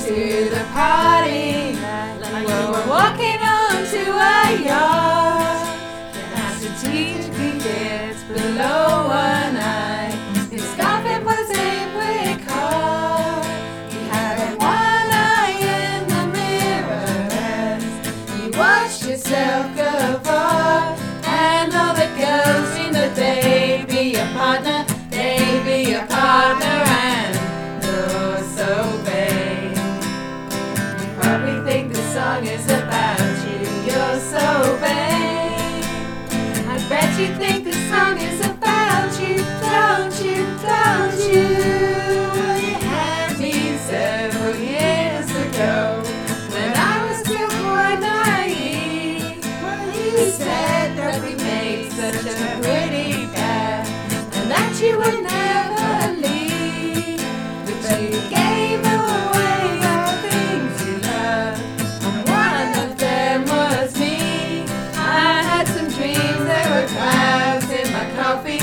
to the party, like we were walking onto a yacht. As the teacher gets below one eye, his scarf was aimed with car. He had one eye in the mirror as you watched yourself go far. And all the girls in the day be your partner, they be your partner, and you're so vain. You probably think the song is about you, you're so vain. I bet you think the song is about you, don't you, don't you? Well, you had me several years ago when I was still quite naive. Well, you said that we made such a pretty pair and that you would never leave. But you gave away all things you loved, and one of them was me. I had some dreams, there were clouds in my coffee,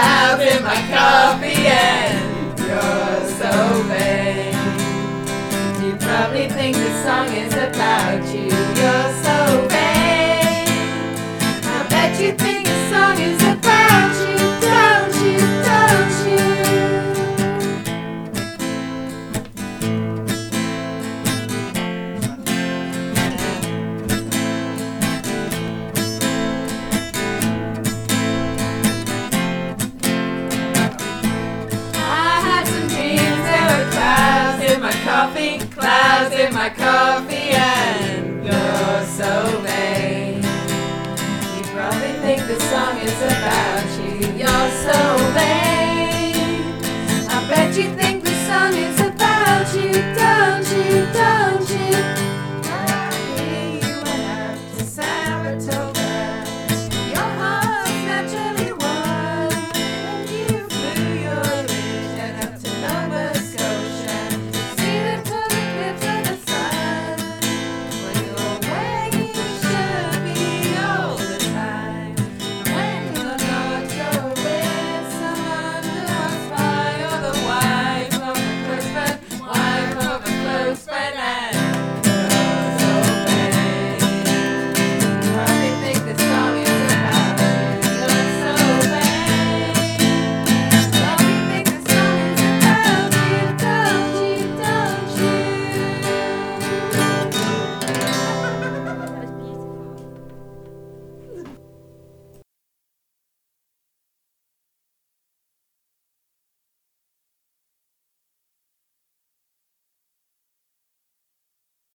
and you're so vain. You probably think the song is about you,